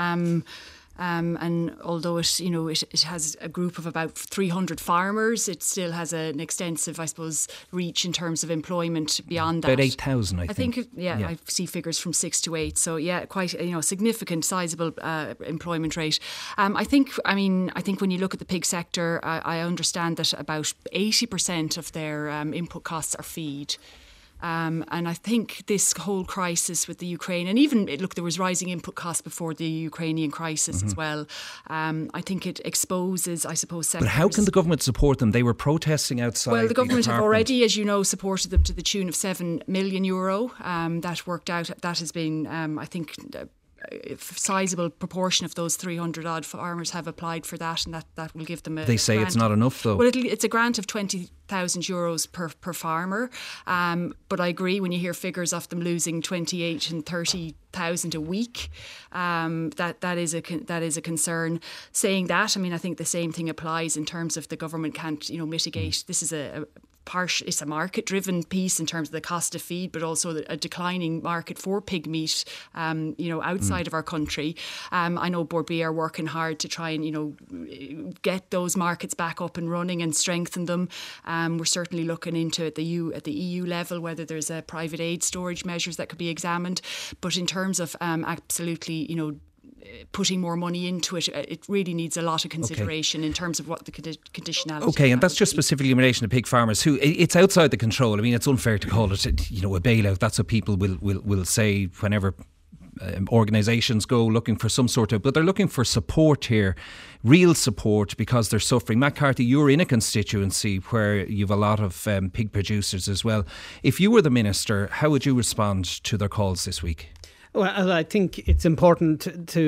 And although it has a group of about 300 farmers, it still has an extensive, I suppose, reach in terms of employment beyond that. About 8,000, I think. I see figures from 6 to 8. So quite a significant, sizable employment rate. I think when you look at the pig sector, I understand that about 80% of their input costs are feed. And I think this whole crisis with the Ukraine, and even, look, there was rising input costs before the Ukrainian crisis as well. I think it exposes, I suppose, sectors. But how can the government support them? They were protesting outside. Well, the government have already, as you know, supported them to the tune of €7 million. That worked out. That has been, I think, a sizable proportion of those 300 odd farmers have applied for that, and that will give them a. They say grant. It's not enough, though. Well, it's a grant of €20,000 per farmer. But I agree, when you hear figures of them losing 28 and 30,000 a week, that is a concern. Saying that, I think the same thing applies in terms of the government can't mitigate. This is it's a market-driven piece in terms of the cost of feed, but also a declining market for pig meat, outside of our country. I know Bord Bia are working hard to try and, get those markets back up and running and strengthen them. We're certainly looking into at the EU level whether there's a private aid storage measures that could be examined. But in terms of absolutely, putting more money into it, it really needs a lot of consideration in terms of what the conditionality. Okay, and that's just specifically in relation to pig farmers who it's outside the control. It's unfair to call it, a bailout. That's what people will say whenever organisations go looking for some sort of, but they're looking for support here, real support, because they're suffering. Matt Carthy, you're in a constituency where you've a lot of pig producers as well. If you were the minister, how would you respond to their calls this week? Well, I think it's important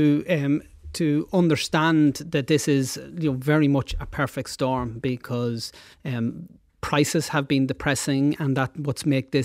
to understand that this is very much a perfect storm, because prices have been depressing, and that what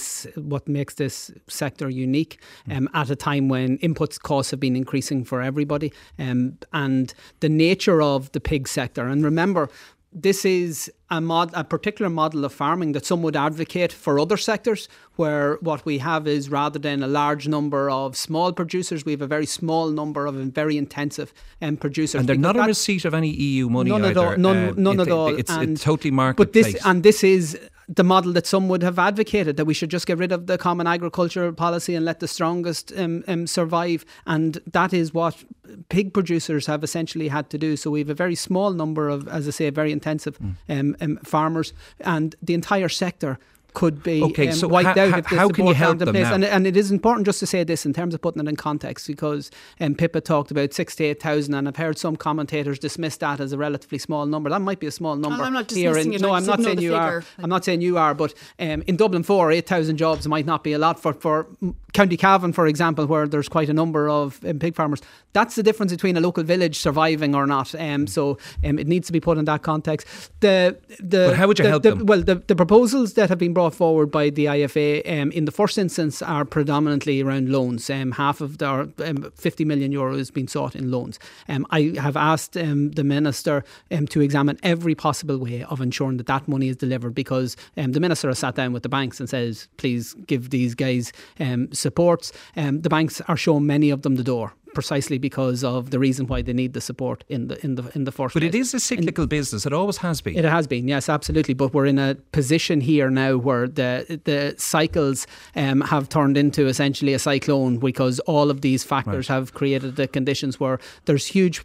makes this sector unique at a time when input costs have been increasing for everybody, and the nature of the pig sector. And remember, this is a particular model of farming that some would advocate for other sectors, where what we have is, rather than a large number of small producers, we have a very small number of very intensive producers. And they're not in receipt of any EU money either. None at all. It's totally market-based. But this is the model that some would have advocated, that we should just get rid of the common agricultural policy and let the strongest survive. And that is what pig producers have essentially had to do. So we have a very small number of, as I say, very intensive farmers, and the entire sector could be wiped out if this support aren't in place. And it is important just to say this in terms of putting it in context, because Pippa talked about 6 to 8,000, and I've heard some commentators dismiss that as a relatively small number. That might be a small number. I'm not dismissing it. No, I'm not saying you are. I'm not saying you are, but in Dublin 4, 8,000 jobs might not be a lot. For County Cavan, for example, where there's quite a number of pig farmers, that's the difference between a local village surviving or not. So it needs to be put in that context. But how would you help them? Well, the proposals that have been brought forward by the IFA in the first instance are predominantly around loans. Half of their €50 million has been sought in loans. I have asked the Minister to examine every possible way of ensuring that money is delivered, because the Minister has sat down with the banks and says, please give these guys supports. The banks are showing many of them the door, precisely because of the reason why they need the support in the first place. But it is a cyclical business. It always has been. It has been, yes, absolutely. But we're in a position here now where the cycles have turned into essentially a cyclone, because all of these factors have created the conditions where there's huge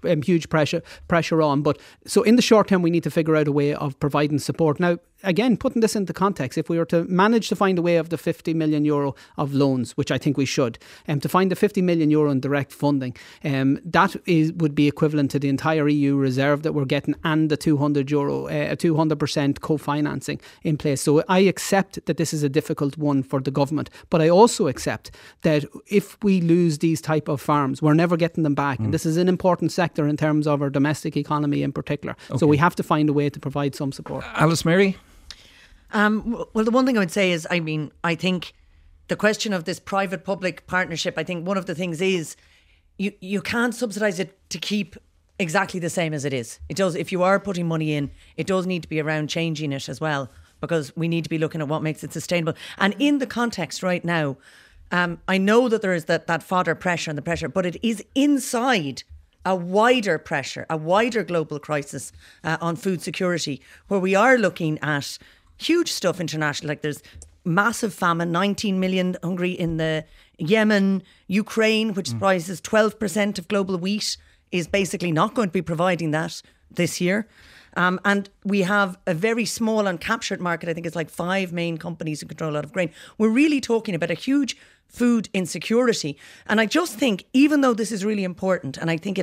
pressure on. But so in the short term, we need to figure out a way of providing support. Now, again, putting this into context, if we were to manage to find a way of the €50 million of loans, which I think we should, to find the €50 million in direct funding, that would be equivalent to the entire EU reserve that we're getting, and the €200 200% co-financing in place. So I accept that this is a difficult one for the government, but I also accept that if we lose these type of farms, we're never getting them back. And this is an important sector in terms of our domestic economy in particular. So we have to find a way to provide some support. Alice Mary? Well, the one thing I would say is, I think the question of this private-public partnership, I think one of the things is you can't subsidise it to keep exactly the same as it is. It does. If you are putting money in, it does need to be around changing it as well, because we need to be looking at what makes it sustainable. And in the context right now, I know that there is that fodder pressure and the pressure, but it is inside a wider pressure, a wider global crisis on food security, where we are looking at huge stuff internationally. Like there's massive famine, 19 million hungry in the Yemen, Ukraine, which comprises 12% of global wheat, is basically not going to be providing that this year. And we have a very small uncaptured market. I think it's like 5 main companies who control a lot of grain. We're really talking about a huge food insecurity. And I just think, even though this is really important, and I think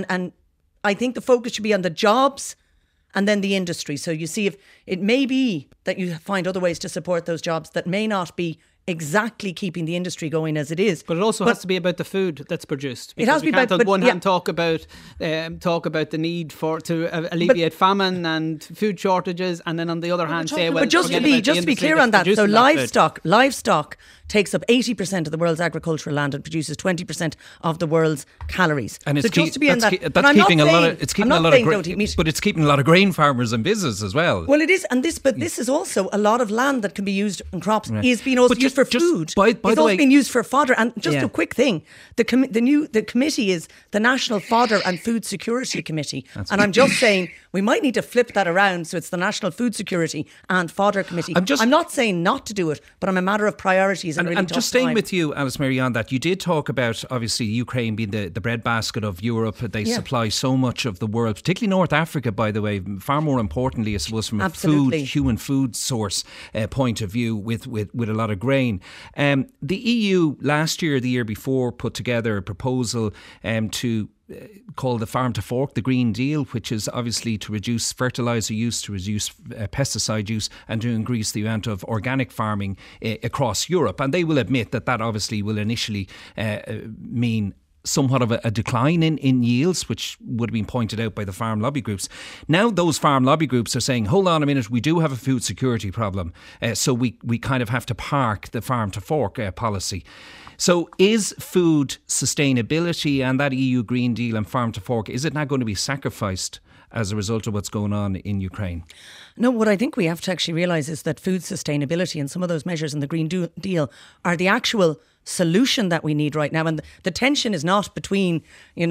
I think the focus should be on the jobs and then the industry. So you see, if it may be that you find other ways to support those jobs that may not be exactly keeping the industry going as it is. But it also has to be about the food that's produced. It has to be about, on one hand talk about the need to alleviate famine and food shortages, and then on the other hand say, well, but just to be clear on that, so livestock takes up 80% of the world's agricultural land and produces 20% of the world's calories. And it's just to be in that, that's keeping a lot of but it's keeping a lot of grain farmers in business as well. Well, it is, and this is also a lot of land that can be used in crops is being also used for food. It's also being used for fodder. And just a quick thing, the committee is the National Fodder and Food Security Committee. And I'm just saying we might need to flip that around so it's the National Food Security and Fodder Committee. I'm not saying not to do it, but I'm a matter of priorities. And just staying with you, Alice Mary, on that, you did talk about obviously Ukraine being the breadbasket of Europe. They supply so much of the world, particularly North Africa, by the way, far more importantly, I suppose, from a human food source point of view, with a lot of grain. The EU last year, the year before, put together a proposal to called the Farm to Fork, the Green Deal, which is obviously to reduce fertiliser use, to reduce pesticide use, and to increase the amount of organic farming across Europe. And they will admit that obviously will initially mean somewhat of a decline in yields, which would have been pointed out by the farm lobby groups. Now those farm lobby groups are saying, hold on a minute, we do have a food security problem, so we kind of have to park the Farm to Fork policy. So is food sustainability and that EU Green Deal and Farm to Fork, is it now going to be sacrificed as a result of what's going on in Ukraine? No, what I think we have to actually realise is that food sustainability and some of those measures in the Green Deal are the actual solution that we need right now. And the tension is not between,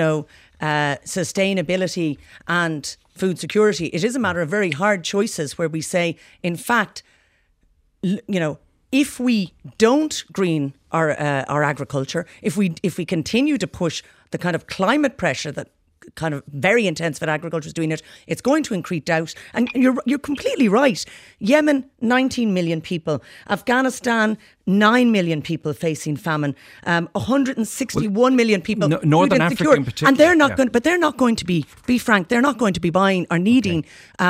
sustainability and food security. It is a matter of very hard choices where we say, in fact, if we don't green our agriculture, if we continue to push the kind of climate pressure that kind of very intensive agriculture is doing it's going to increase doubt. And you're completely right. Yemen, 19 million people. Afghanistan, 9 million people facing famine. 161 million people. Northern Africa in particular. And they're not going, but they're not going to be frank, they're not going to be buying or needing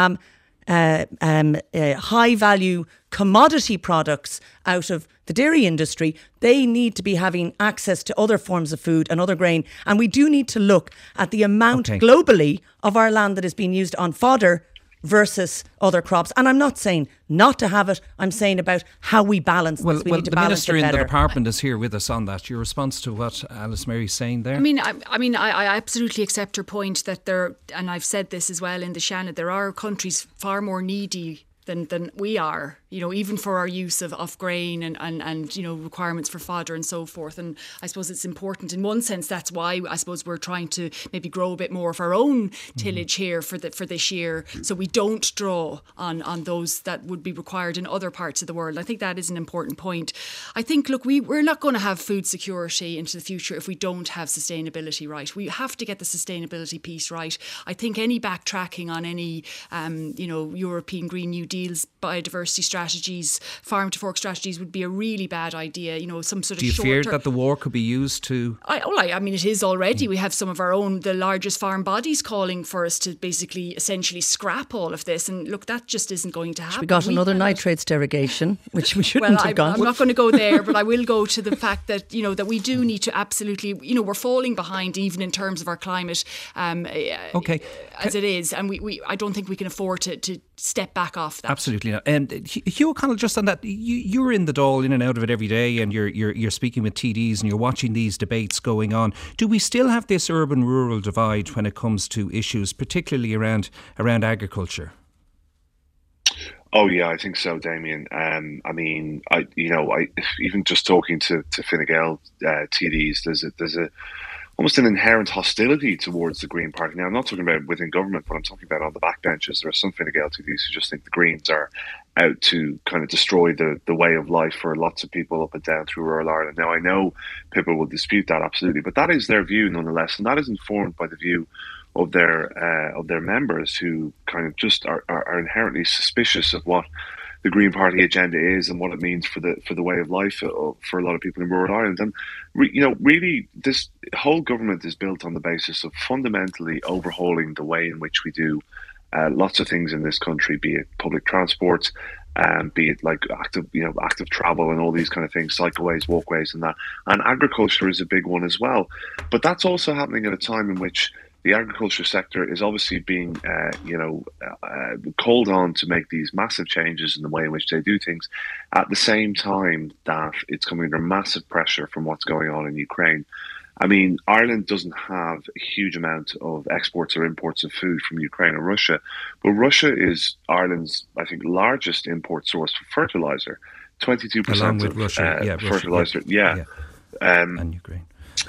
high value commodity products out of the dairy industry. They need to be having access to other forms of food and other grain. And we do need to look at the amount globally of our land that is being used on fodder versus other crops. And I'm not saying not to have it. I'm saying about how we balance this. We need to balance it better. The Minister in the Department is here with us on that. Your response to what Alice Mary's saying there? I absolutely accept her point that and I've said this as well in the Shannon, there are countries far more needy than we are, even for our use of grain and requirements for fodder and so forth. And I suppose it's important in one sense. That's why I suppose we're trying to maybe grow a bit more of our own tillage here for this year, so we don't draw on those that would be required in other parts of the world. I think that is an important point. I think, look, we're not going to have food security into the future if we don't have sustainability right. We have to get the sustainability piece right. I think any backtracking on any European Green New Deals, biodiversity strategies, farm to fork strategies would be a really bad idea. Some sort of. Do you fear that the war could be used to? I mean, it is already. We have some of our own, the largest farm bodies, calling for us to basically, essentially scrap all of this. And look, that just isn't going to happen. We got another nitrates derogation, which we shouldn't have gone. I'm not going to go there, but I will go to the fact that that we do need to absolutely, we're falling behind even in terms of our climate, as it is, and I don't think we can afford to step back off that. Absolutely not. Hugh O'Connell, just on that, you're in the Dáil, in and out of it every day, and you're speaking with TDs and you're watching these debates going on. Do we still have this urban-rural divide when it comes to issues, particularly around agriculture? Oh yeah, I think so, Damien. Even just talking to Fine Gael TDs, there's a almost an inherent hostility towards the Green Party. Now, I'm not talking about within government, but I'm talking about on the backbenches. There are some Fine Gael TDs who just think the Greens are out to kind of destroy the way of life for lots of people up and down through rural Ireland. Now, I know people will dispute that absolutely, but that is their view nonetheless, and that is informed by the view of their members, who kind of just are inherently suspicious of what the Green Party agenda is and what it means for the way of life for a lot of people in rural Ireland. And really, this whole government is built on the basis of fundamentally overhauling the way in which we do lots of things in this country, be it public transport, be it like active travel and all these kind of things, cycleways, walkways, and that. And agriculture is a big one as well. But that's also happening at a time in which the agriculture sector is obviously being, called on to make these massive changes in the way in which they do things, at the same time that it's coming under massive pressure from what's going on in Ukraine. I mean, Ireland doesn't have a huge amount of exports or imports of food from Ukraine or Russia, but Russia is Ireland's, I think, largest import source for fertilizer. 22% of Russia, fertilizer, and Ukraine.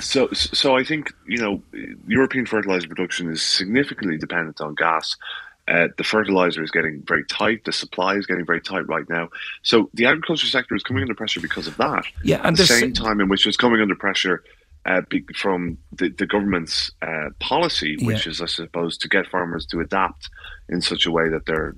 So I think, European fertilizer production is significantly dependent on gas. The fertilizer is getting very tight. The supply is getting very tight right now. So the agriculture sector is coming under pressure because of that. Yeah, and at the same time in which it's coming under pressure from the government's policy, which is, I suppose, to get farmers to adapt in such a way that they're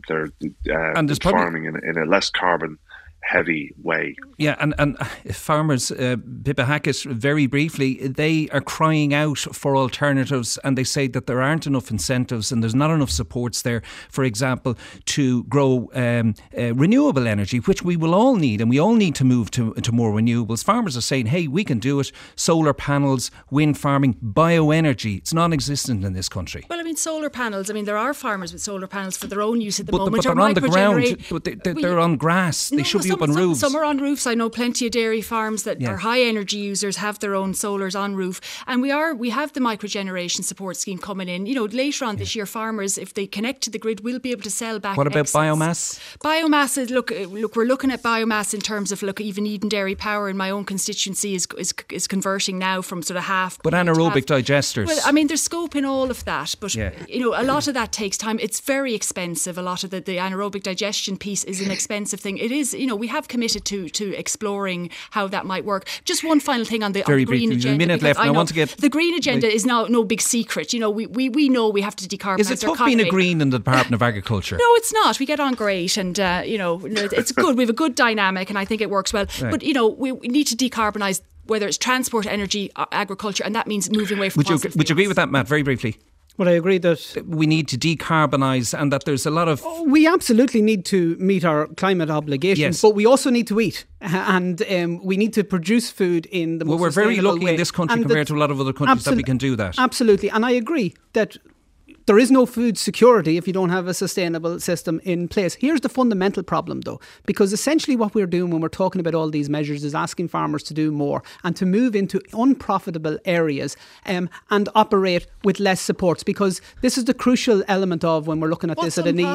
farming in a less carbon heavy way. Yeah, and farmers, Pippa Hackett, very briefly, they are crying out for alternatives, and they say that there aren't enough incentives and there's not enough supports there, for example, to grow renewable energy, which we will all need, and we all need to move to more renewables. Farmers are saying, hey, we can do it. Solar panels, wind farming, bioenergy. It's non-existent in this country. Well, I mean, solar panels, there are farmers with solar panels for their own use at the moment. But they're on the ground, but they're on grass. They should be up on roofs. Some are on roofs. I know plenty of dairy farms that are high energy users have their own solars on roof. And we have the microgeneration support scheme coming in. Later on this year, farmers, if they connect to the grid, will be able to sell back. What about excess. biomass? Biomass is look. We're looking at biomass in terms of even Eden Dairy Power in my own constituency is converting now from sort of half. But anaerobic digesters. Well, there's scope in all of that. But a lot of that takes time. It's very expensive. A lot of the anaerobic digestion piece is an expensive thing. It is. We have committed to exploring how that might work. Just one final thing on the green agenda. A minute left. I want to get the green agenda is now no big secret. We know we have to decarbonise. Is it tough being a green in the Department of Agriculture? No, it's not. We get on great, and it's good. We have a good dynamic, and I think it works well. Right. But we need to decarbonise, whether it's transport, energy, agriculture, and that means moving away from fossil fuels. Would you agree with that, Matt? Very briefly. Well, I agree that we need to decarbonise, and that there's a lot of... We absolutely need to meet our climate obligations, but we also need to eat, and we need to produce food in the most we're very lucky way. In this country compared to a lot of other countries that we can do that. Absolutely, and I agree that there is no food security if you don't have a sustainable system in place. Here's the fundamental problem, though, because essentially what we're doing when we're talking about all these measures is asking farmers to do more and to move into unprofitable areas and operate with less supports, because this is the crucial element of when we're looking at this at an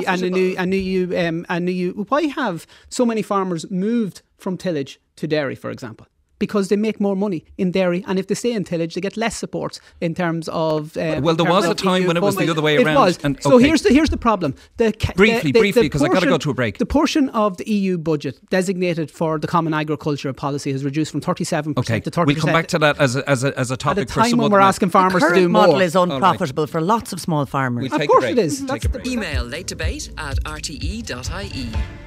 EU. Why have so many farmers moved from tillage to dairy, for example? Because they make more money in dairy, and if they stay in tillage, they get less support in terms of. Well, there was a time when it was the other way around. It was. And, so here's the problem. Briefly, because I've got to go to a break. The portion of the EU budget designated for the Common Agricultural Policy has reduced from 37% to 30%. We'll come back to that as a topic at for some when we're asking farmers to do more. The current model is unprofitable for lots of small farmers. Of course it is. Email late debate at rte.ie.